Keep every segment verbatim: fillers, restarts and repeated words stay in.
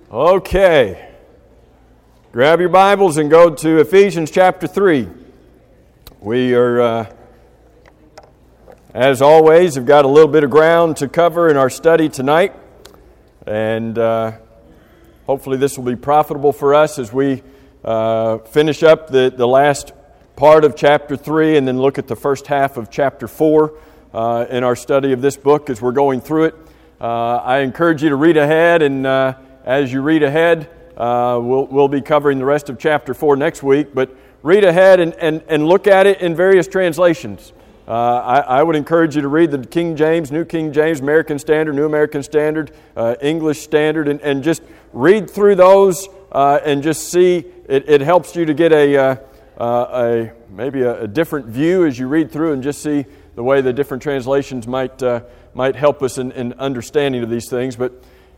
Okay. Grab your Bibles and go to Ephesians chapter three. We are, uh, as always, have got a little bit of ground to cover in our study tonight. And uh, hopefully this will be profitable for us as we uh, finish up the, the last part of chapter three and then look at the first half of chapter four uh, in our study of this book as we're going through it. Uh, I encourage you to read ahead, and uh, as you read ahead, uh, we'll, we'll be covering the rest of chapter four next week, but read ahead and, and, and look at it in various translations. Uh, I, I would encourage you to read the King James, New King James, American Standard, New American Standard, uh, English Standard, and, and just read through those uh, and just see. It, it helps you to get a, uh, uh, a maybe a, a different view as you read through and just see the way the different translations might uh, might help us in, in understanding of these things. But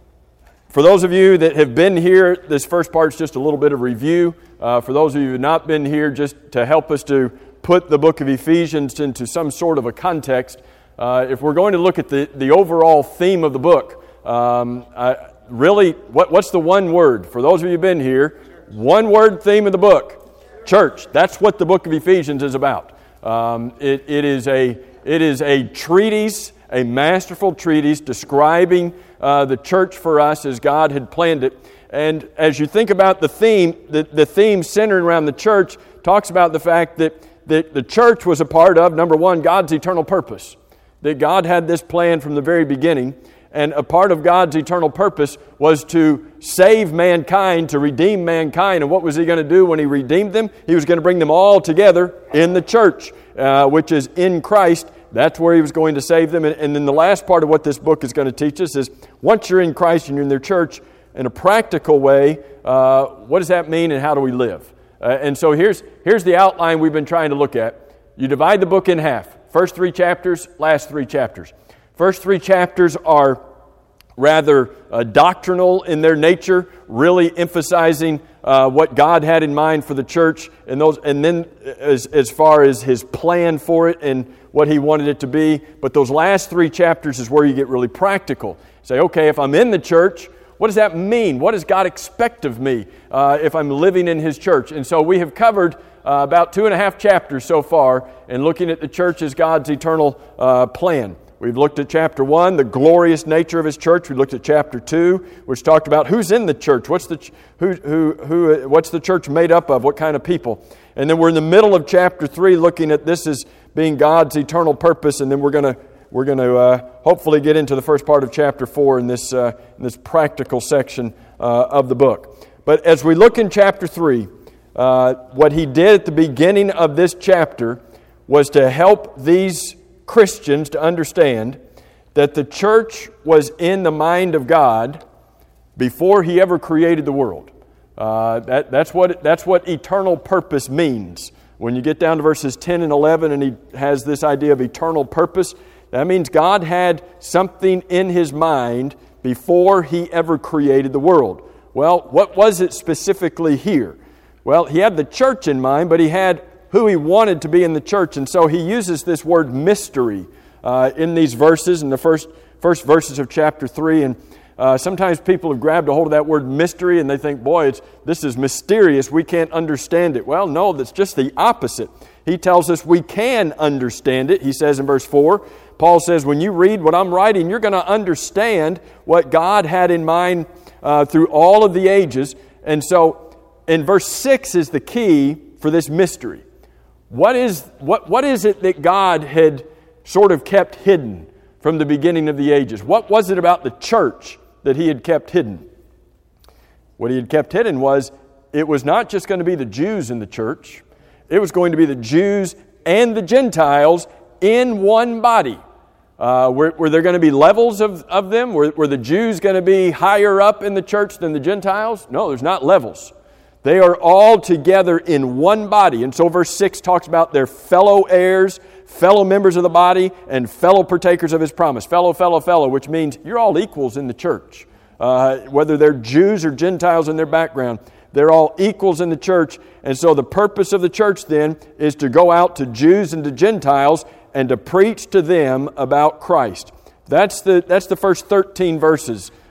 for those of you that have been here, this first part is just a little bit of review. Uh, for those of you who have not been here, just to help us to put the book of Ephesians into some sort of a context, uh, if we're going to look at the, the overall theme of the book, um, I, really, what, what's the one word? For those of you who have been here, one word theme of the book, church. That's what the book of Ephesians is about. Um, it, it is a it is a treatise, a masterful treatise describing uh, the church for us as God had planned it. And as you think about the theme, the, the theme centered around the church talks about the fact that, that the church was a part of, number one, God's eternal purpose. That God had this plan from the very beginning. And a part of God's eternal purpose was to save mankind, to redeem mankind. And what was He going to do when He redeemed them? He was going to bring them all together in the church, uh, which is in Christ. That's where He was going to save them. And, and then the last part of what this book is going to teach us is once you're in Christ and you're in their church, in a practical way, uh, what does that mean and how do we live? Uh, and so here's, here's the outline we've been trying to look at. You divide the book in half. First three chapters, last three chapters. First three chapters are rather uh, doctrinal in their nature, really emphasizing uh, what God had in mind for the church, and those, and then as as far as His plan for it and what He wanted it to be. But those last three chapters is where you get really practical. Say, okay, if I'm in the church, what does that mean? What does God expect of me uh, if I'm living in His church? And so we have covered uh, about two and a half chapters so far in looking at the church as God's eternal uh, plan. We've looked at chapter one, the glorious nature of His church. We looked at chapter two, which talked about who's in the church, what's the who who who what's the church made up of, what kind of people. And then we're in the middle of chapter three, looking at this as being God's eternal purpose. And then we're going to we're going to uh, hopefully get into the first part of chapter four in this uh, in this practical section uh, of the book. But as we look in chapter three, uh, what he did at the beginning of this chapter was to help these Christians to understand that the church was in the mind of God before He ever created the world. Uh, that, that's what that's what eternal purpose means. When you get down to verses ten and eleven, and he has this idea of eternal purpose, that means God had something in His mind before He ever created the world. Well, what was it specifically here? Well, He had the church in mind, but He had who He wanted to be in the church. And so He uses this word mystery uh, in these verses, in the first first verses of chapter three. And uh, sometimes people have grabbed a hold of that word mystery and they think, boy, it's this is mysterious. We can't understand it. Well, no, that's just the opposite. He tells us we can understand it. He says in verse four, Paul says, when you read what I'm writing, you're going to understand what God had in mind uh, through all of the ages. And so in verse six is the key for this mystery. What is what what is it that God had sort of kept hidden from the beginning of the ages? What was it about the church that He had kept hidden? What He had kept hidden was it was not just going to be the Jews in the church. It was going to be the Jews and the Gentiles in one body. Uh, were, were there going to be levels of, of them? Were, were the Jews going to be higher up in the church than the Gentiles? No, there's not levels. They are all together in one body. And so verse six talks about their fellow heirs, fellow members of the body, and fellow partakers of His promise. Fellow, fellow, fellow, which means you're all equals in the church. Uh, whether they're Jews or Gentiles in their background, they're all equals in the church. And so the purpose of the church then is to go out to Jews and to Gentiles and to preach to them about Christ. That's the, that's the first thirteen verses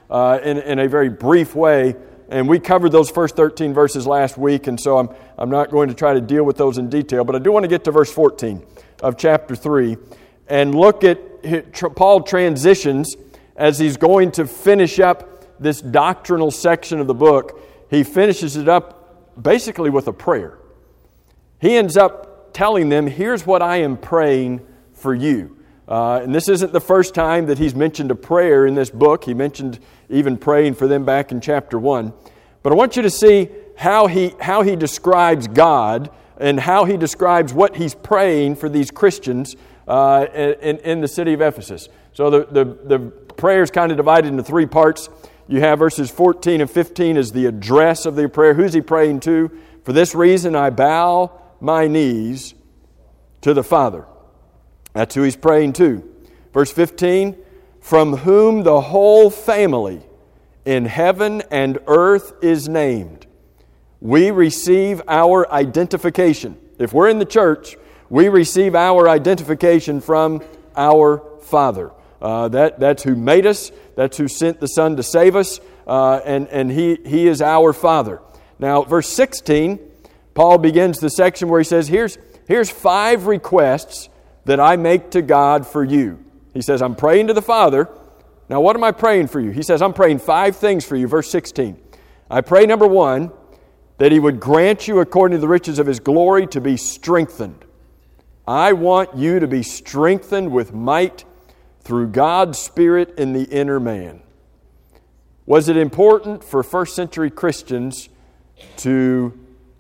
uh, in, in a very brief way. And we covered those first thirteen verses last week, and so I'm, I'm not going to try to deal with those in detail. But I do want to get to verse fourteen of chapter three and look at Paul transitions as he's going to finish up this doctrinal section of the book. He finishes it up basically with a prayer. He ends up telling them, here's what I am praying for you. Uh, and this isn't the first time that he's mentioned a prayer in this book. He mentioned even praying for them back in chapter one. But I want you to see how he, how he describes God and how he describes what he's praying for these Christians uh, in, in the city of Ephesus. So the, the, the prayer is kind of divided into three parts. You have verses fourteen and fifteen as the address of the prayer. Who's he praying to? For this reason I bow my knees to the Father. That's who he's praying to. Verse fifteen, from whom the whole family in heaven and earth is named. We receive our identification. If we're in the church, we receive our identification from our Father. Uh, that, that's who made us. That's who sent the Son to save us. Uh, and and he, he is our Father. Now, verse sixteen, Paul begins the section where he says, here's, here's five requests that I make to God for you. He says, I'm praying to the Father. Now, what am I praying for you? He says, I'm praying five things for you. Verse sixteen. I pray, number one, that He would grant you, according to the riches of His glory, to be strengthened. I want you to be strengthened with might through God's Spirit in the inner man. Was it important for first century Christians to,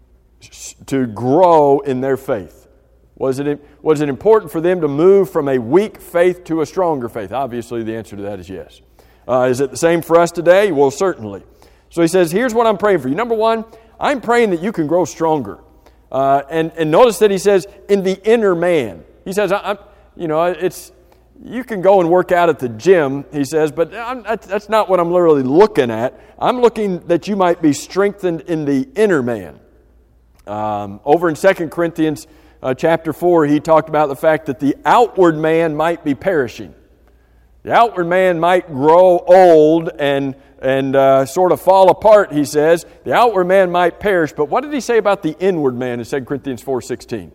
to grow in their faith? Was it, was it important for them to move from a weak faith to a stronger faith? Obviously, the answer to that is yes. Uh, is it the same for us today? Well, certainly. So he says, here's what I'm praying for you. Number one, I'm praying that you can grow stronger. Uh, and, and notice that he says, in the inner man. He says, I, I'm, you know, it's you can go and work out at the gym, he says, but I'm, that's not what I'm literally looking at. I'm looking that you might be strengthened in the inner man. Um, over in Second Corinthians uh, chapter four, he talked about the fact that the outward man might be perishing. The outward man might grow old and and uh, sort of fall apart, he says. The outward man might perish, but what did he say about the inward man in Second Corinthians four sixteen?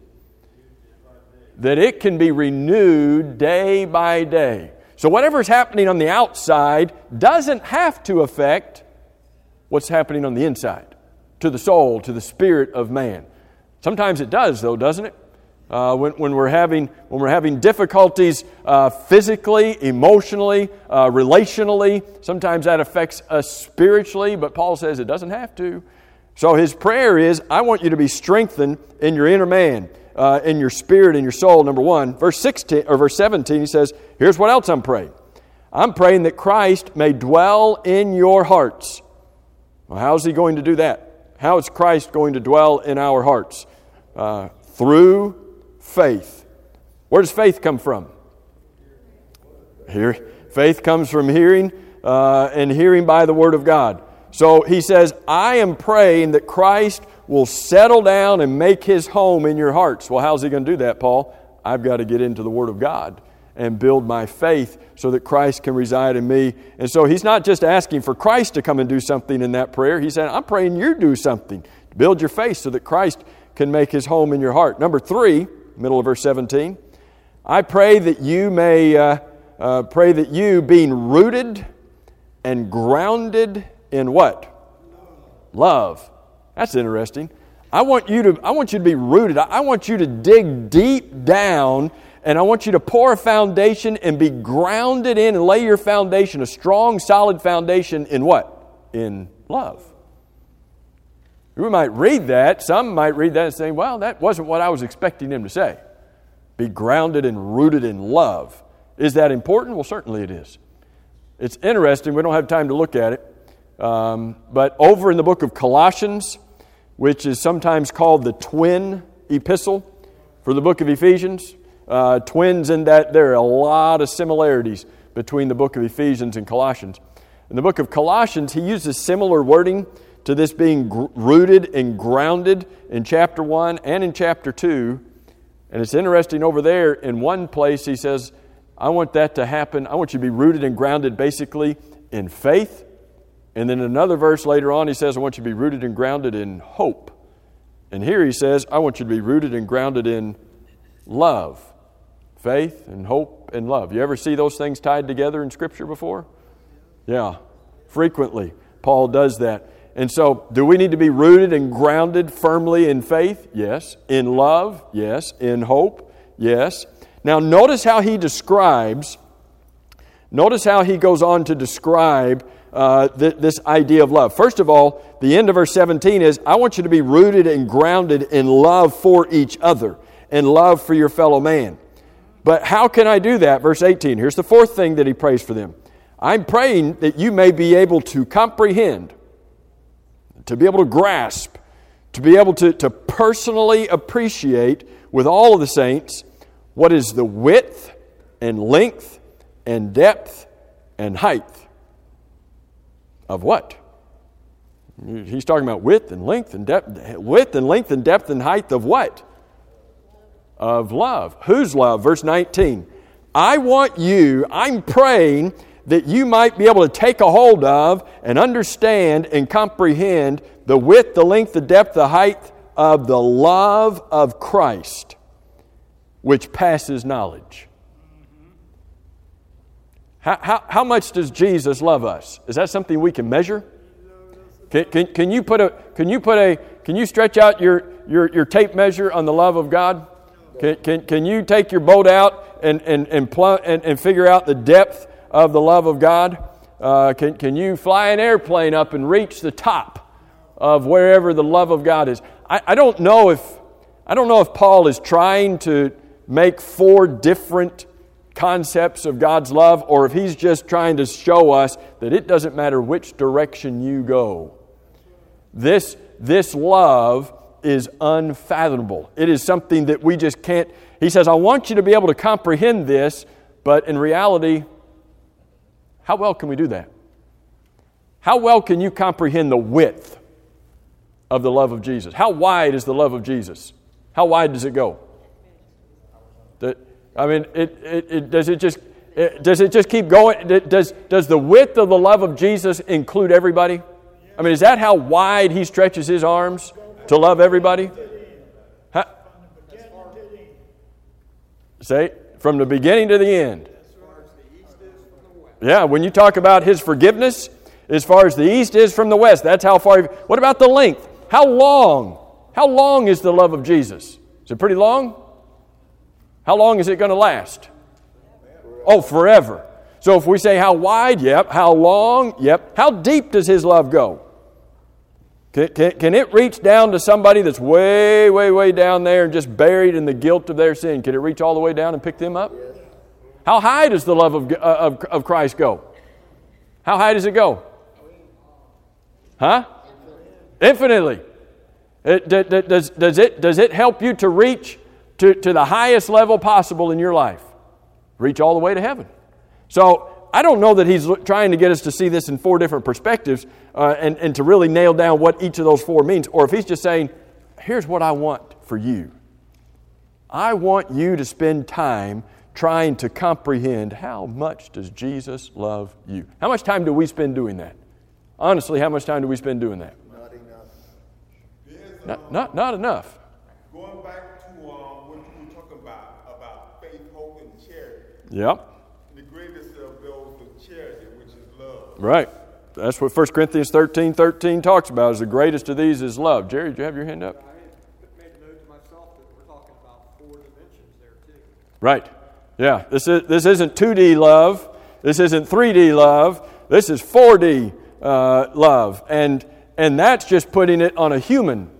That it can be renewed day by day. So whatever's happening on the outside doesn't have to affect what's happening on the inside, to the soul, to the spirit of man. Sometimes it does, though, doesn't it? Uh, when, when we're having when we're having difficulties uh, physically, emotionally, uh, relationally, sometimes that affects us spiritually. But Paul says it doesn't have to. So his prayer is, I want you to be strengthened in your inner man, uh, in your spirit, in your soul. Number one, verse sixteen or verse seventeen, he says, here's what else I'm praying. I'm praying that Christ may dwell in your hearts. Well, how is He going to do that? How is Christ going to dwell in our hearts? Uh, through faith. Where does faith come from? Here. Faith comes from hearing, uh, and hearing by the Word of God. So he says, I am praying that Christ will settle down and make His home in your hearts. Well, how's He going to do that, Paul? I've got to get into the Word of God and build my faith so that Christ can reside in me. And so he's not just asking for Christ to come and do something in that prayer. He's saying, I'm praying you do something. Build your faith so that Christ can make His home in your heart. Number three, middle of verse seventeen, I pray that you may, uh, uh, pray that you, being rooted and grounded in what? Love. That's interesting. I want you to, I want you to be rooted. I want you to dig deep down, and I want you to pour a foundation and be grounded in and lay your foundation, a strong, solid foundation in what? In love. We might read that. Some might read that and say, well, that wasn't what I was expecting him to say. Be grounded and rooted in love. Is that important? Well, certainly it is. It's interesting. We don't have time to look at it. Um, but over in the book of Colossians, which is sometimes called the twin epistle for the book of Ephesians, uh, twins in that there are a lot of similarities between the book of Ephesians and Colossians. In the book of Colossians, he uses similar wording to this being gr- rooted and grounded in chapter one and in chapter two. And it's interesting over there, in one place he says, I want that to happen. I want you to be rooted and grounded basically in faith. And then another verse later on, he says, I want you to be rooted and grounded in hope. And here he says, I want you to be rooted and grounded in love. Faith and hope and love. You ever see those things tied together in Scripture before? Yeah, frequently Paul does that. And so, do we need to be rooted and grounded firmly in faith? Yes. In love? Yes. In hope? Yes. Now, notice how he describes, notice how he goes on to describe uh, th- this idea of love. First of all, the end of verse seventeen is, I want you to be rooted and grounded in love for each other and love for your fellow man. But how can I do that? Verse eighteen, here's the fourth thing that he prays for them. I'm praying that you may be able to comprehend, to be able to grasp, to be able to, to personally appreciate with all of the saints what is the width and length and depth and height of what? He's talking about width and length and depth, width and length and depth and height of what? Of love. Whose love? Verse nineteen. I want you, I'm praying that you might be able to take a hold of and understand and comprehend the width, the length, the depth, the height of the love of Christ, which passes knowledge. How, how, how much does Jesus love us? Is that something we can measure? Can, can, can you put a can you put a can you stretch out your, your, your tape measure on the love of God? Can, can, can you take your boat out and and and, plumb, and and figure out the depth of the love of God? Uh, can can you fly an airplane up and reach the top of wherever the love of God is? I, I don't know if I don't know if Paul is trying to make four different concepts of God's love, or if he's just trying to show us that it doesn't matter which direction you go. This this love is unfathomable. It is something that we just can't. He says, I want you to be able to comprehend this, but in reality, how well can we do that? How well can you comprehend the width of the love of Jesus? How wide is the love of Jesus? How wide does it go? That, I mean, it, it, it, does it just it, does it just keep going? Does does the width of the love of Jesus include everybody? I mean, is that how wide he stretches his arms to love everybody? How, say, from the beginning to the end. Yeah, when you talk about his forgiveness, as far as the east is from the west, that's how far. What about the length? How long? How long is the love of Jesus? Is it pretty long? How long is it going to last? Oh, forever. So if we say how wide, yep. How long, yep. How deep does his love go? Can, can, can it reach down to somebody that's way, way, way down there and just buried in the guilt of their sin? Can it reach all the way down and pick them up? How high does the love of, of, of Christ go? How high does it go? Huh? Infinitely. It, does, does, it, does it help you to reach to, to the highest level possible in your life? Reach all the way to heaven. So I don't know that he's trying to get us to see this in four different perspectives uh, and, and to really nail down what each of those four means. Or if he's just saying, here's what I want for you. I want you to spend time trying to comprehend how much does Jesus love you. How much time do we spend doing that? Honestly, how much time do we spend doing that? Not enough. Not, not, not enough. Going back to uh, what you were talking about, about faith, hope, and charity. Yep. The greatest of those is charity, which is love. Right. That's what First Corinthians thirteen thirteen talks about, is the greatest of these is love. Jerry, did you have your hand up? I made a note to myself that we're talking about four dimensions there too. Right. Yeah. This is this isn't two D love. This isn't three D love. This is four D uh, love. And and that's just putting it on a human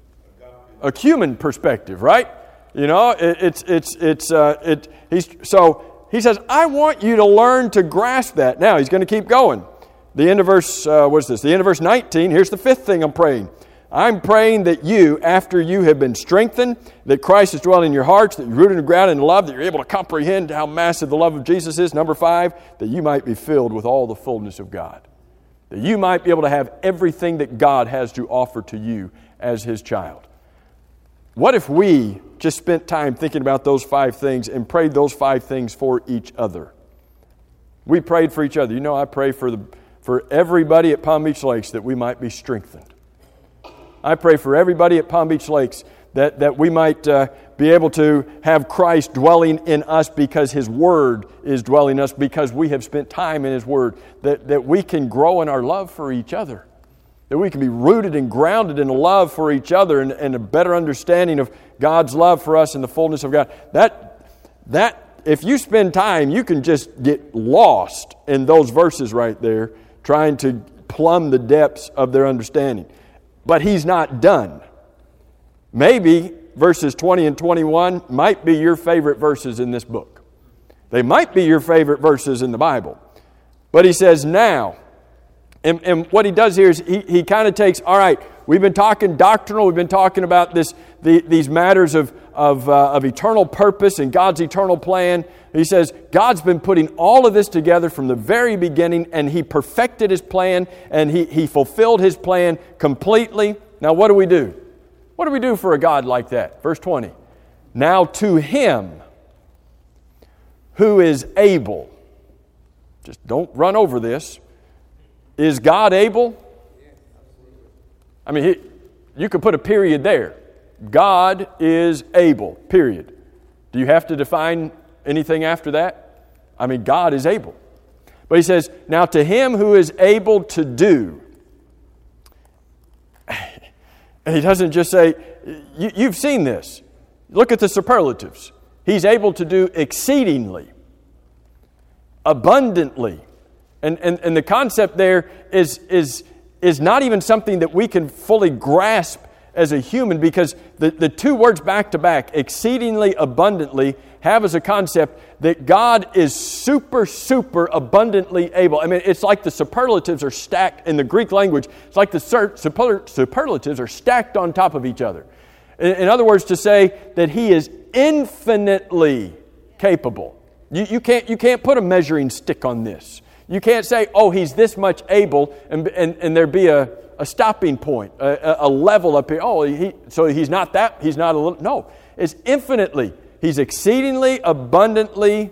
a human perspective, right? You know, it, it's it's it's uh, it. He's so he says, I want you to learn to grasp that. Now he's going to keep going. The end of verse, uh, what's this? The end of verse nineteen. Here's the fifth thing I'm praying. I'm praying that you, after you have been strengthened, that Christ is dwelling in your hearts, that you're rooted and grounded in love, that you're able to comprehend how massive the love of Jesus is. Number five, that you might be filled with all the fullness of God. That you might be able to have everything that God has to offer to you as His child. What if we just spent time thinking about those five things and prayed those five things for each other? We prayed for each other. You know, I pray for the for everybody at Palm Beach Lakes that we might be strengthened. I pray for everybody at Palm Beach Lakes that, that we might uh, be able to have Christ dwelling in us because His Word is dwelling in us, because we have spent time in His Word, that, that we can grow in our love for each other, that we can be rooted and grounded in a love for each other and, and a better understanding of God's love for us and the fullness of God. That, that, if you spend time, you can just get lost in those verses right there, trying to plumb the depths of their understanding. But He's not done. Maybe verses twenty and twenty-one might be your favorite verses in this book. They might be your favorite verses in the Bible. But He says now, and, and what He does here is He, he kind of takes, all right, we've been talking doctrinal, we've been talking about this, the, these matters of, of, uh, of eternal purpose and God's eternal plan. He says, God's been putting all of this together from the very beginning, and He perfected His plan, and He, he fulfilled His plan completely. Now what do we do? What do we do for a God like that? Verse twenty. Now to Him who is able, just don't run over this. Is God able? I mean, he, you could put a period there. God is able, period. Do you have to define anything after that? I mean, God is able. But He says, now to Him who is able to do. And He doesn't just say, you, you've seen this. Look at the superlatives. He's able to do exceedingly, abundantly. And, and, and the concept there is, is, is not even something that we can fully grasp as a human, because the, the two words back to back, exceedingly abundantly, have as a concept that God is super, super abundantly able. I mean, it's like the superlatives are stacked in the Greek language. It's like the super, superlatives are stacked on top of each other. In, in other words, to say that He is infinitely capable. You, you can't, you can't put a measuring stick on this. You can't say, oh, He's this much able, and, and, and there be a, a stopping point, a, a level up here. Oh, he, so He's not that, He's not a little. No, it's infinitely. He's exceedingly, abundantly,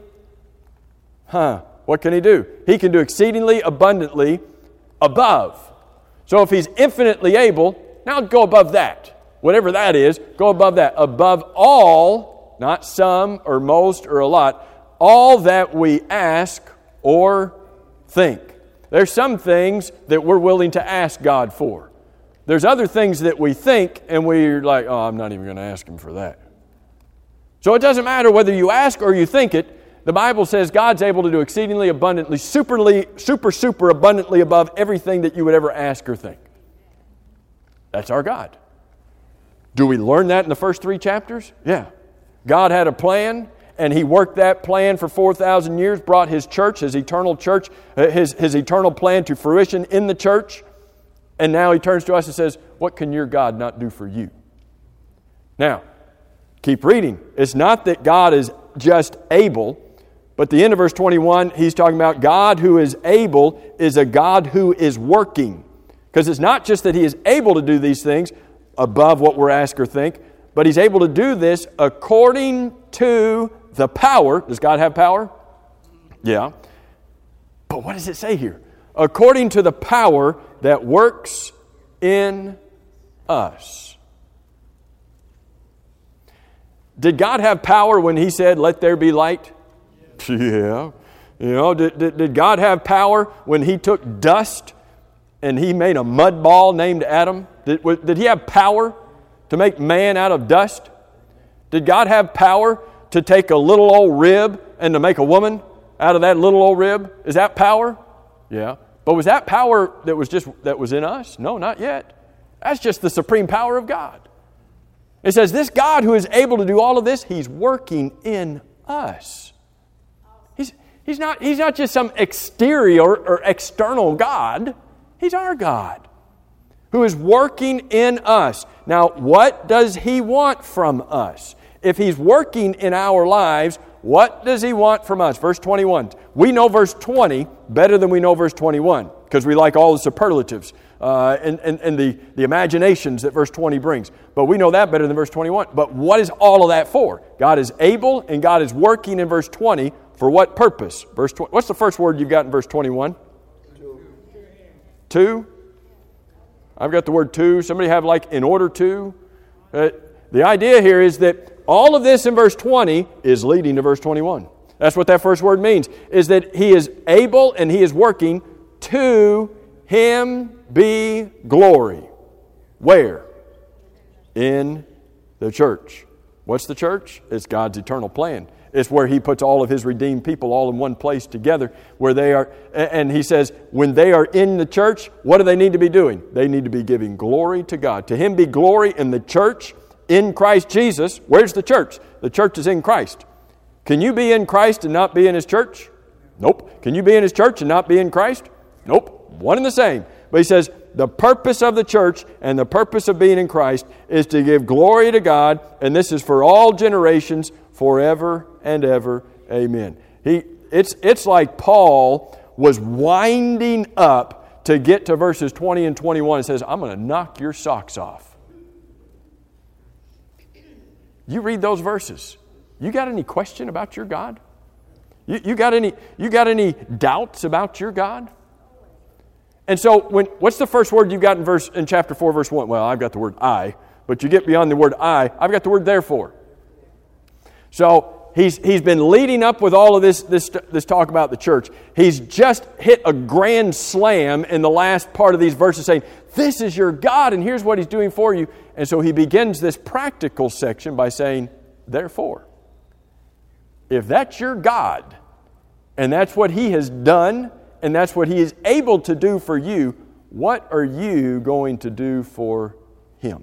huh, what can He do? He can do exceedingly, abundantly, above. So if He's infinitely able, now go above that. Whatever that is, go above that. Above all, not some or most or a lot, all that we ask or think. There's some things that we're willing to ask God for. There's other things that we think and we're like, oh, I'm not even going to ask Him for that. So it doesn't matter whether you ask or you think it. The Bible says God's able to do exceedingly abundantly, superly, super, super abundantly above everything that you would ever ask or think. That's our God. Do we learn that in the first three chapters? Yeah. God had a plan, and He worked that plan for four thousand years, brought His church, His eternal church, His, His eternal plan to fruition in the church. And now He turns to us and says, what can your God not do for you? Now, keep reading. It's not that God is just able, but the end of verse twenty-one, He's talking about God who is able is a God who is working. Because it's not just that He is able to do these things above what we're asked or think, but He's able to do this according to the power. Does God have power? Yeah. But what does it say here? According to the power that works in us. Did God have power when He said, let there be light? Yeah. You know, did, did, did God have power when He took dust and He made a mud ball named Adam? Did, did He have power to make man out of dust? Did God have power to take a little old rib and to make a woman out of that little old rib? Is that power? Yeah. But was that power that was just that was in us? No, not yet. That's just the supreme power of God. It says this God who is able to do all of this, He's working in us. He's, he's, not, he's not just some exterior or external God. He's our God who is working in us. Now, what does He want from us? If He's working in our lives, what does He want from us? Verse twenty-one. We know verse twenty better than we know verse twenty-one because we like all the superlatives uh, and, and, and the, the imaginations that verse twenty brings. But we know that better than verse twenty-one. But what is all of that for? God is able and God is working in verse twenty for what purpose? Verse twenty. What's the first word you've got in verse twenty-one? to? I've got the word to. Somebody have like in order to? Uh, the idea here is that all of this in verse twenty is leading to verse twenty-one. That's what that first word means, is that He is able and He is working to Him be glory. Where? In the church. What's the church? It's God's eternal plan. It's where He puts all of His redeemed people all in one place together, where they are, and He says, when they are in the church, what do they need to be doing? They need to be giving glory to God. To Him be glory in the church, in Christ Jesus. Where's the church? The church is in Christ. Can you be in Christ and not be in His church? Nope. Can you be in His church and not be in Christ? Nope. One and the same. But He says, the purpose of the church and the purpose of being in Christ is to give glory to God, and this is for all generations, forever and ever. Amen. He, it's, it's like Paul was winding up to get to verses twenty and twenty-one. It says, I'm going to knock your socks off. You read those verses. You got any question about your God? You, you got any, you got any doubts about your God? And so, when what's the first word you got in verse in chapter four, verse one? Well, I've got the word I, but you get beyond the word I, I've got the word therefore. So he's he's been leading up with all of this this this talk about the church. He's just hit a grand slam in the last part of these verses, saying, "This is your God, and here's what He's doing for you." And so he begins this practical section by saying, "Therefore, if that's your God, and that's what He has done, and that's what He is able to do for you, what are you going to do for Him?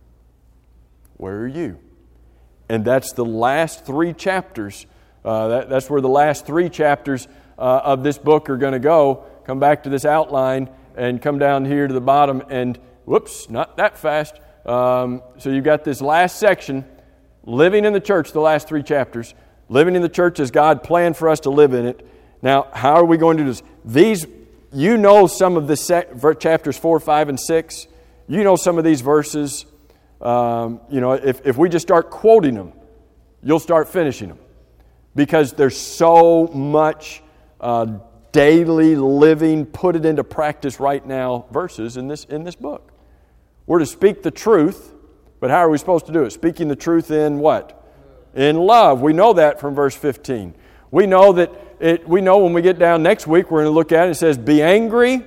Where are you?" And that's the last three chapters. Uh, that, that's where the last three chapters uh, of this book are going to go. Come back to this outline and come down here to the bottom and, whoops, not that fast. Um, so you've got this last section, living in the church, the last three chapters. Living in the church as God planned for us to live in it. Now, how are we going to do this? These, you know some of the sec- chapters four, five, and six. You know some of these verses. Um, you know, if, if we just start quoting them, you'll start finishing them. Because there's so much uh, daily living, put it into practice right now verses in this in this book. We're to speak the truth, but how are we supposed to do it? Speaking the truth in what? In love. We know that from verse fifteen. We know that it, we know when we get down next week, we're going to look at it. It says, "Be angry,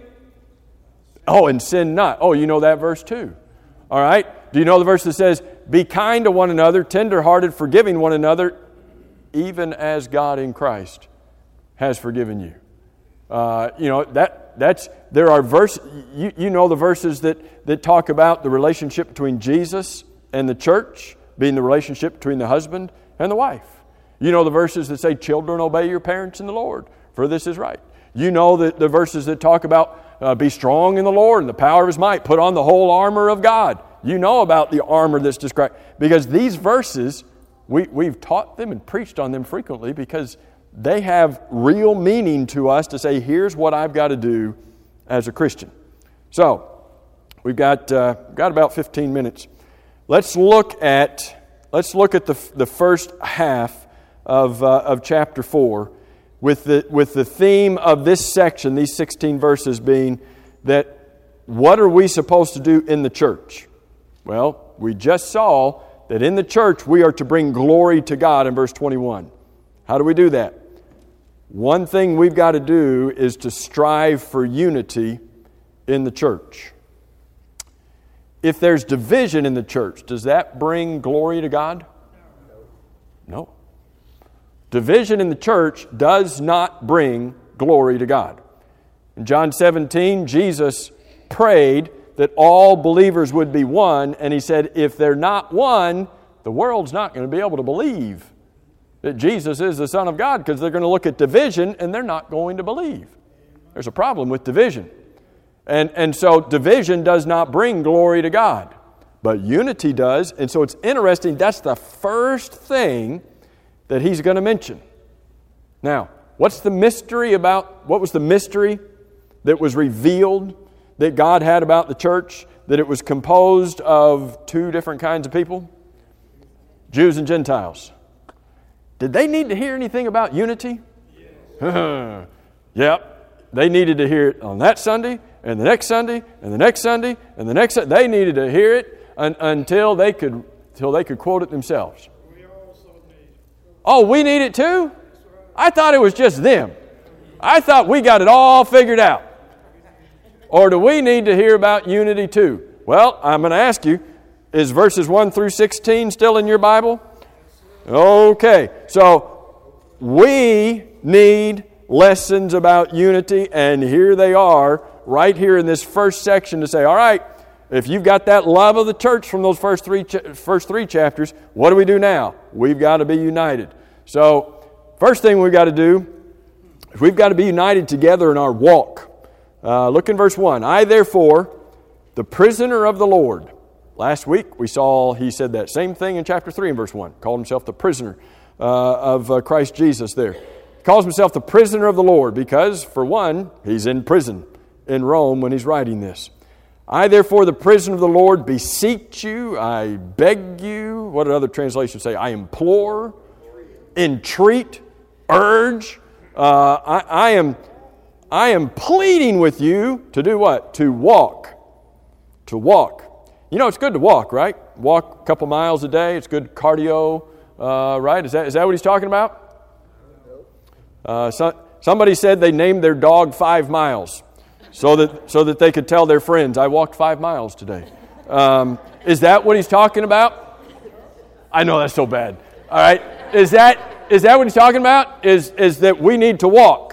oh, and sin not." Oh, you know that verse too. All right. Do you know the verse that says, "Be kind to one another, tenderhearted, forgiving one another, even as God in Christ has forgiven you"? Uh, you know that that's there are verses. You, you know the verses that that talk about the relationship between Jesus and the church being the relationship between the husband and the wife. You know the verses that say, "Children, obey your parents in the Lord, for this is right." You know the, the verses that talk about uh, be strong in the Lord and the power of His might. Put on the whole armor of God. You know about the armor that's described. Because these verses, we, we've taught them and preached on them frequently because they have real meaning to us to say, here's what I've got to do as a Christian. So, we've got uh, got about fifteen minutes. Let's look at let's look at the the first half of uh, of chapter four, with the with the theme of this section, these sixteen verses being that what are we supposed to do in the church? Well, we just saw that in the church we are to bring glory to God in verse twenty-one. How do we do that? One thing we've got to do is to strive for unity in the church. If there's division in the church, does that bring glory to God? No. Division in the church does not bring glory to God. In John seventeen, Jesus prayed that all believers would be one, and He said, if they're not one, the world's not going to be able to believe that Jesus is the Son of God, because they're going to look at division and they're not going to believe. There's a problem with division. And, and so division does not bring glory to God, but unity does. And so it's interesting, that's the first thing that He's going to mention. Now, what's the mystery about, what was the mystery that was revealed that God had about the church? That it was composed of two different kinds of people? Jews and Gentiles. Did they need to hear anything about unity? Yes. Yep. They needed to hear it on that Sunday, and the next Sunday, and the next Sunday, and the next Sunday. They needed to hear it un- until they could until they could quote it themselves. Oh, we need it too? I thought it was just them. I thought we got it all figured out. Or do we need to hear about unity too? Well, I'm going to ask you, is verses one through sixteen still in your Bible? Okay, so we need lessons about unity, and here they are, right here in this first section to say, all right, if you've got that love of the church from those first three ch- first three chapters, what do we do now? We've got to be united. So, first thing we've got to do is we've got to be united together in our walk. Uh, look in verse one. I, therefore, the prisoner of the Lord. Last week we saw he said that same thing in chapter three and verse one. Called himself the prisoner uh, of uh, Christ Jesus there. He calls himself the prisoner of the Lord because, for one, he's in prison in Rome when he's writing this. I, therefore, the prisoner of the Lord, beseech you, I beg you. What did other translations say? I implore, entreat, urge. Uh, I, I am, I am pleading with you to do what? To walk. To walk. You know, it's good to walk, right? Walk a couple miles a day. It's good cardio, uh, right? Is that is that what he's talking about? Uh, so, somebody said they named their dog Five Miles so that so that they could tell their friends, I walked five miles today. Um, is that what he's talking about? I know that's so bad. All right. Is that is that what he's talking about? Is is that we need to walk?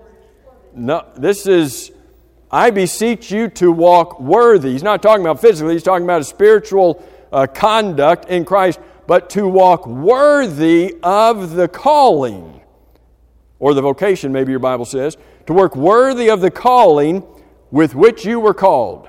No, this is... I beseech you to walk worthy. He's not talking about physically. He's talking about a spiritual uh, conduct in Christ. But to walk worthy of the calling. Or the vocation, maybe your Bible says. To work worthy of the calling with which you were called.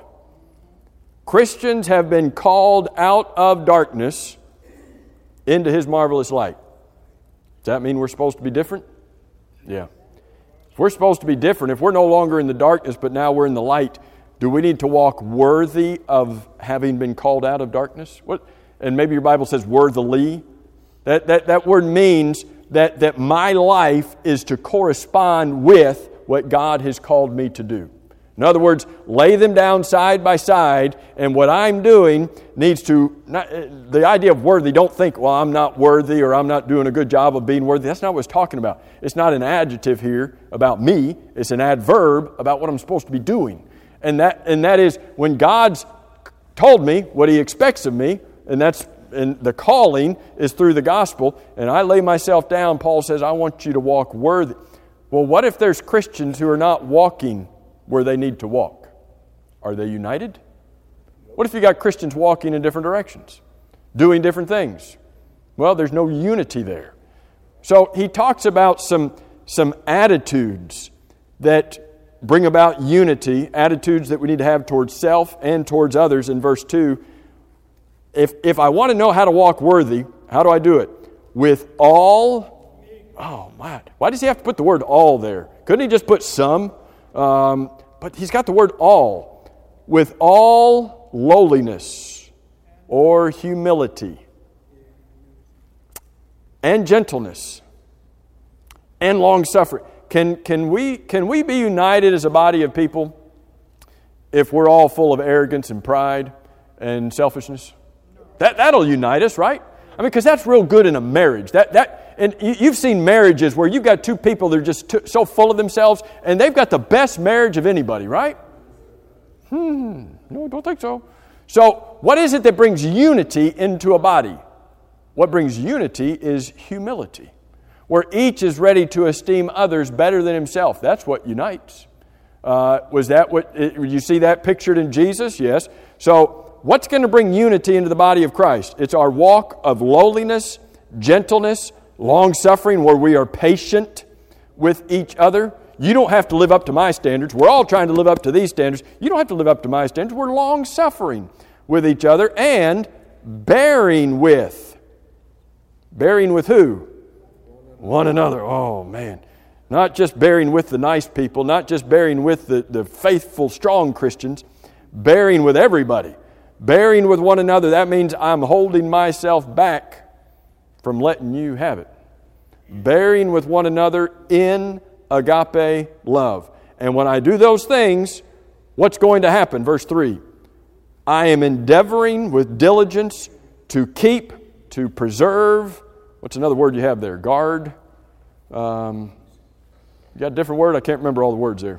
Christians have been called out of darkness into His marvelous light. Does that mean we're supposed to be different? Yeah. If we're supposed to be different, if we're no longer in the darkness, but now we're in the light, do we need to walk worthy of having been called out of darkness? What? And maybe your Bible says worthily. That, that, that word means that, that my life is to correspond with what God has called me to do. In other words, lay them down side by side, and what I'm doing needs to, not, the idea of worthy, don't think, well, I'm not worthy or I'm not doing a good job of being worthy. That's not what it's talking about. It's not an adjective here about me. It's an adverb about what I'm supposed to be doing. And that and that is when God's told me what He expects of me, and that's and the calling is through the gospel, and I lay myself down, Paul says, I want you to walk worthy. Well, what if there's Christians who are not walking where they need to walk? Are they united? What if you got Christians walking in different directions, doing different things? Well, there's no unity there. So he talks about some, some attitudes that bring about unity, attitudes that we need to have towards self and towards others in verse two. If, if I want to know how to walk worthy, how do I do it? With all, oh my, why does he have to put the word all there? Couldn't he just put some? Um, but he's got the word all. With all lowliness or humility and gentleness and long-suffering. Can, can, we, can we be united as a body of people if we're all full of arrogance and pride and selfishness? That, that'll unite us, right? I mean, because that's real good in a marriage. That that and you've seen marriages where you've got two people that are just too, so full of themselves, and they've got the best marriage of anybody, right? Hmm. No, don't think so. So, what is it that brings unity into a body? What brings unity is humility, where each is ready to esteem others better than himself. That's what unites. Uh, was that what you see that pictured in Jesus? Yes. So, what's going to bring unity into the body of Christ? It's our walk of lowliness, gentleness, long-suffering, where we are patient with each other. You don't have to live up to my standards. We're all trying to live up to these standards. You don't have to live up to my standards. We're long-suffering with each other and bearing with. Bearing with who? One another. Oh, man. Not just bearing with the nice people, not just bearing with the, the faithful, strong Christians, bearing with everybody. Bearing with one another, that means I'm holding myself back from letting you have it. Bearing with one another in agape love. And when I do those things, What's going to happen? Verse three. I am endeavoring with diligence to keep, to preserve. What's another word you have there? Guard. Um, you got a different word? I can't remember all the words there.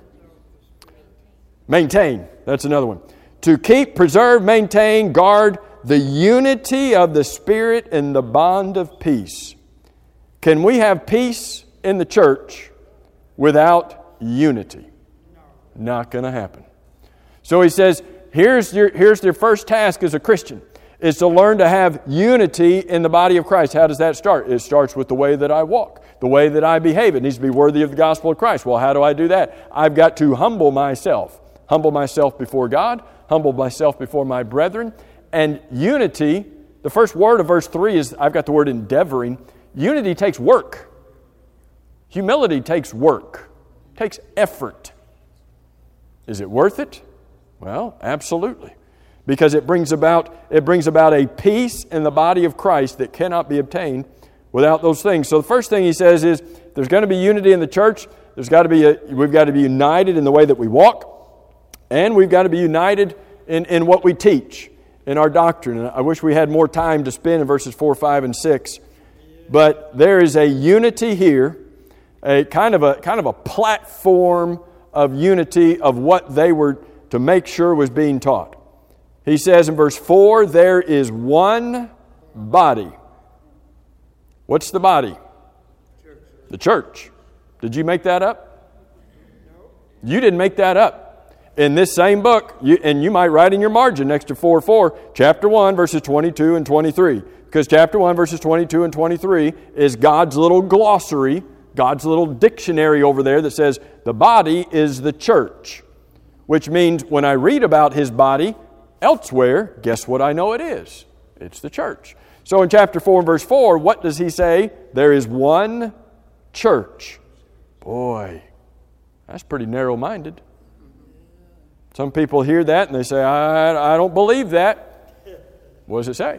Maintain. That's another one. To keep, preserve, maintain, guard the unity of the Spirit in the bond of peace. Can we have peace in the church without unity? Not going to happen. So he says, here's your, here's your first task as a Christian, is to learn to have unity in the body of Christ. How does that start? It starts with the way that I walk, the way that I behave. It needs to be worthy of the gospel of Christ. Well, how do I do that? I've got to humble myself. Humble myself before God, humble myself before my brethren. And unity, the first word of verse three is, I've got the word endeavoring. Unity takes work. Humility takes work, takes effort. Is it worth it? Well, absolutely. Because it brings about it brings about a peace in the body of Christ that cannot be obtained without those things. So the first thing he says is, there's going to be unity in the church. There's got to be a, we've got to be united in the way that we walk. And we've got to be united in, in what we teach, in our doctrine. And I wish we had more time to spend in verses four, five, and six. But there is a unity here, a kind of a kind of a platform of unity of what they were to make sure was being taught. He says in verse four, there is one body. What's the body? Church. The church. Did you make that up? No. You didn't make that up. In this same book, you, and you might write in your margin next to four four, chapter one, verses twenty-two and twenty-three. Because chapter one, verses twenty-two and twenty-three is God's little glossary, God's little dictionary over there that says the body is the church. Which means when I read about His body elsewhere, guess what I know it is? It's the church. So in chapter four and verse four, what does he say? There is one church. Boy, that's pretty narrow-minded. Some people hear that and they say, I, I don't believe that. What does it say?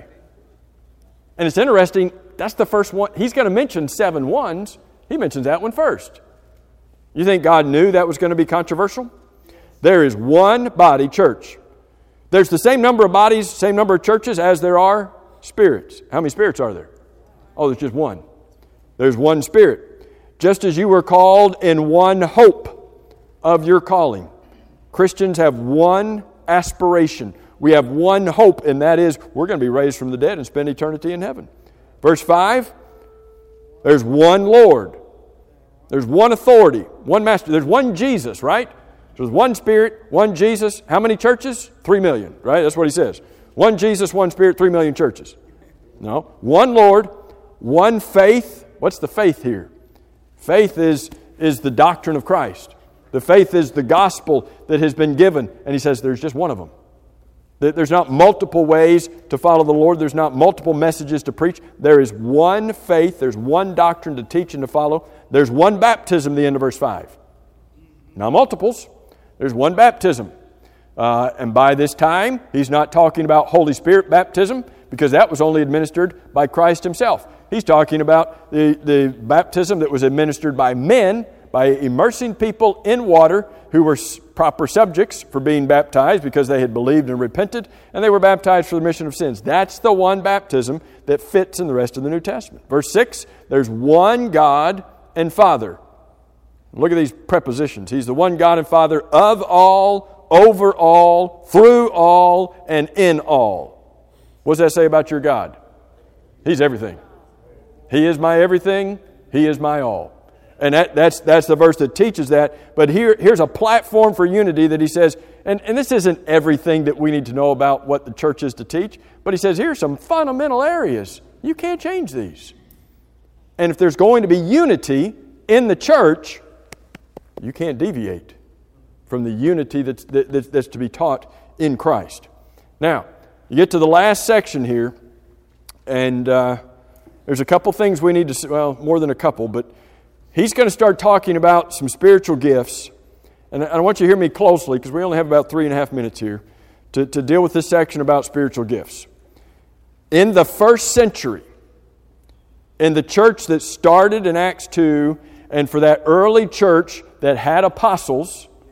And it's interesting, that's the first one. He's going to mention seven ones. He mentions that one first. You think God knew that was going to be controversial? There is one body, church. There's the same number of bodies, same number of churches as there are spirits. How many spirits are there? Oh, there's just one. There's one Spirit. Just as you were called in one hope of your calling. Christians have one aspiration. We have one hope, and that is we're going to be raised from the dead and spend eternity in heaven. Verse five, there's one Lord. There's one authority, one master. There's one Jesus, right? There's one Spirit, one Jesus. How many churches? Three million, right? That's what he says. One Jesus, one Spirit, three million churches. No. One Lord, one faith. What's the faith here? Faith is, is the doctrine of Christ. The faith is the gospel that has been given. And he says there's just one of them. There's not multiple ways to follow the Lord. There's not multiple messages to preach. There is one faith. There's one doctrine to teach and to follow. There's one baptism, the end of verse five. Not multiples. There's one baptism. Uh, and by this time, he's not talking about Holy Spirit baptism because that was only administered by Christ Himself. He's talking about the, the baptism that was administered by men, by immersing people in water who were proper subjects for being baptized because they had believed and repented, and they were baptized for the remission of sins. That's the one baptism that fits in the rest of the New Testament. Verse six, there's one God and Father. Look at these prepositions. He's the one God and Father of all, over all, through all, and in all. What does that say about your God? He's everything. He is my everything. He is my all. And that, that's that's the verse that teaches that. But here, here's a platform for unity that he says, and, and this isn't everything that we need to know about what the church is to teach, but he says here's some fundamental areas. You can't change these. And if there's going to be unity in the church, you can't deviate from the unity that's, that, that's to be taught in Christ. Now, you get to the last section here, and uh, there's a couple things we need to, well, more than a couple, but he's going to start talking about some spiritual gifts. And I want you to hear me closely because we only have about three and a half minutes here to, to deal with this section about spiritual gifts. In the first century, in the church that started in Acts two, and for that early church that had apostles,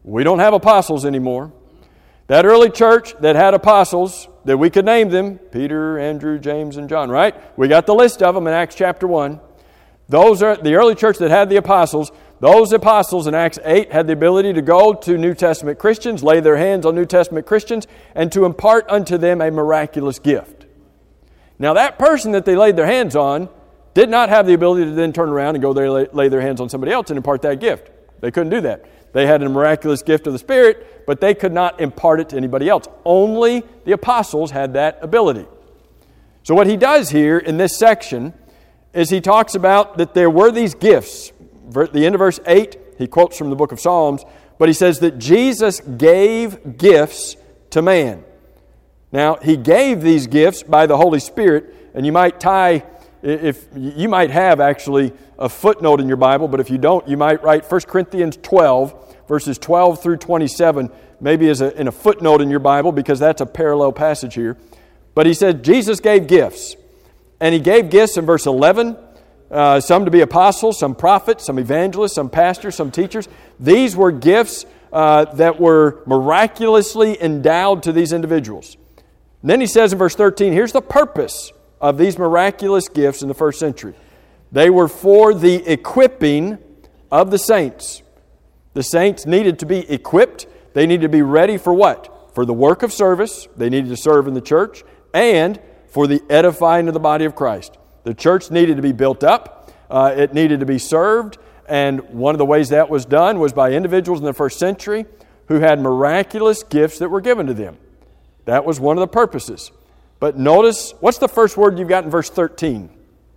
We don't have apostles anymore. That early church that had apostles, that we could name them, Peter, Andrew, James, and John, right? We got the list of them in Acts chapter one. Those are the early church that had the apostles. Those apostles in Acts eight had the ability to go to New Testament Christians, lay their hands on New Testament Christians, and to impart unto them a miraculous gift. Now that person that they laid their hands on did not have the ability to then turn around and go there lay, lay their hands on somebody else and impart that gift. They couldn't do that. They had a miraculous gift of the Spirit, but they could not impart it to anybody else. Only the apostles had that ability. So what he does here in this section is he talks about that there were these gifts. The end of verse eight, he quotes from the book of Psalms, but he says that Jesus gave gifts to man. Now, he gave these gifts by the Holy Spirit, and you might tie, if you might have actually a footnote in your Bible, but if you don't, you might write First Corinthians twelve, verses twelve through twenty-seven, maybe as a, in a footnote in your Bible, because that's a parallel passage here. But he said Jesus gave gifts, and he gave gifts in verse eleven, uh, some to be apostles, some prophets, some evangelists, some pastors, some teachers. These were gifts uh, that were miraculously endowed to these individuals. And then he says in verse thirteen, here's the purpose of these miraculous gifts in the first century. They were for the equipping of the saints. The saints needed to be equipped. They needed to be ready for what? For the work of service. They needed to serve in the church. And for the edifying of the body of Christ. The church needed to be built up. Uh, it needed to be served. And one of the ways that was done was by individuals in the first century who had miraculous gifts that were given to them. That was one of the purposes. But notice, what's the first word you've got in verse thirteen?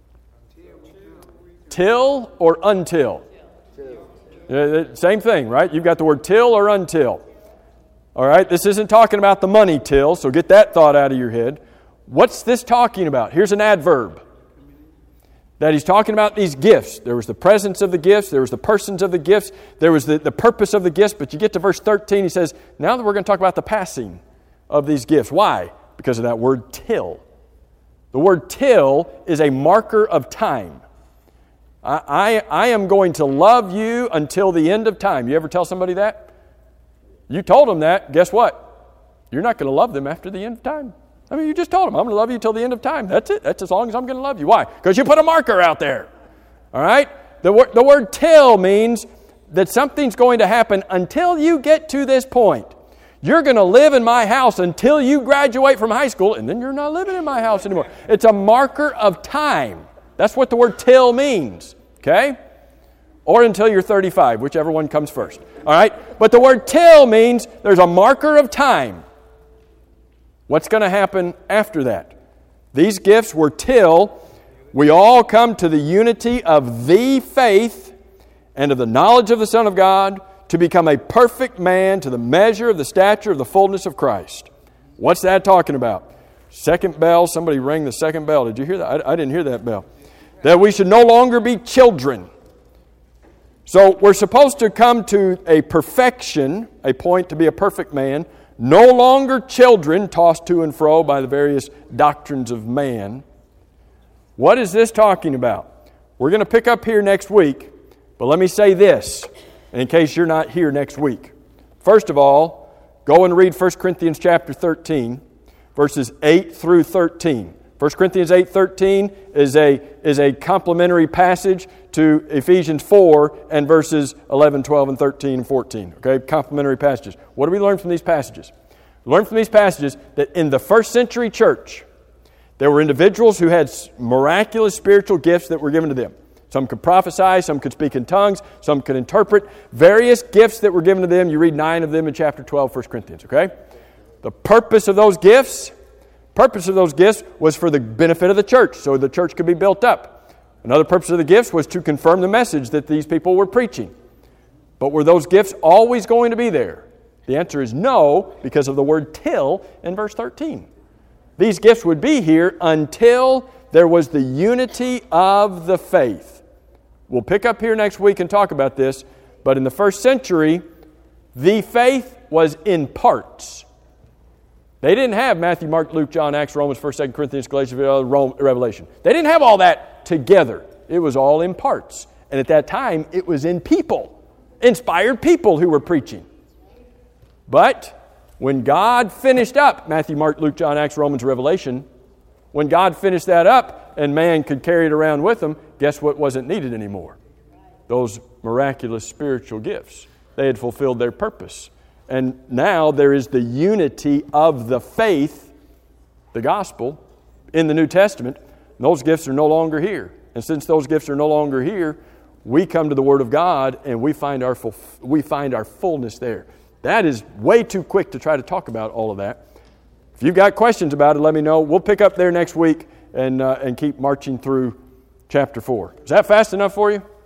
Till or until? Yeah, same thing, right? You've got the word till or until. All right, this isn't talking about the money till, so get that thought out of your head. What's this talking about? Here's an adverb. That he's talking about these gifts. There was the presence of the gifts. There was the persons of the gifts. There was the, the purpose of the gifts. But you get to verse thirteen, he says, now that we're going to talk about the passing of these gifts. Why? Because of that word till. The word till is a marker of time. I, I, I am going to love you until the end of time. You ever tell somebody that? You told them that. Guess what? You're not going to love them after the end of time. I mean, you just told them, I'm going to love you until the end of time. That's it. That's as long as I'm going to love you. Why? Because you put a marker out there. All right? The, wor- the word till means that something's going to happen until you get to this point. You're going to live in my house until you graduate from high school, and then you're not living in my house anymore. It's a marker of time. That's what the word till means. Okay? Or until you're thirty-five, whichever one comes first. All right? But the word till means there's a marker of time. What's going to happen after that? These gifts were till we all come to the unity of the faith and of the knowledge of the Son of God to become a perfect man to the measure of the stature of the fullness of Christ. What's that talking about? Second bell. Somebody rang the second bell. Did you hear that? I, I didn't hear that bell. That we should no longer be children. So we're supposed to come to a perfection, a point to be a perfect man, no longer children tossed to and fro by the various doctrines of man. What is this talking about? We're going to pick up here next week, but let me say this, in case you're not here next week. First of all, go and read First Corinthians chapter thirteen, verses eight through thirteen. First Corinthians eight thirteen is a, is a complementary passage to Ephesians four and verses eleven, twelve, and thirteen and fourteen. Okay, complementary passages. What do we learn from these passages? We learn from these passages that in the first century church, there were individuals who had miraculous spiritual gifts that were given to them. Some could prophesy, some could speak in tongues, some could interpret. Various gifts that were given to them. You read nine of them in chapter twelve, First Corinthians, okay? The purpose of those gifts, purpose of those gifts was for the benefit of the church, so the church could be built up. Another purpose of the gifts was to confirm the message that these people were preaching. But were those gifts always going to be there? The answer is no, because of the word till in verse thirteen. These gifts would be here until there was the unity of the faith. We'll pick up here next week and talk about this, but in the first century, the faith was in parts. They didn't have Matthew, Mark, Luke, John, Acts, Romans, First, Second Corinthians, Galatians, Revelation. They didn't have all that together. It was all in parts. And at that time, it was in people, inspired people who were preaching. But when God finished up Matthew, Mark, Luke, John, Acts, Romans, Revelation, when God finished that up and man could carry it around with him, guess what wasn't needed anymore? Those miraculous spiritual gifts. They had fulfilled their purpose. And now there is the unity of the faith, the gospel, in the New Testament. Those gifts are no longer here. And since those gifts are no longer here, we come to the Word of God and we find our full, we find our fullness there. That is way too quick to try to talk about all of that. If you've got questions about it, let me know. We'll pick up there next week and uh, and keep marching through chapter four. Is that fast enough for you?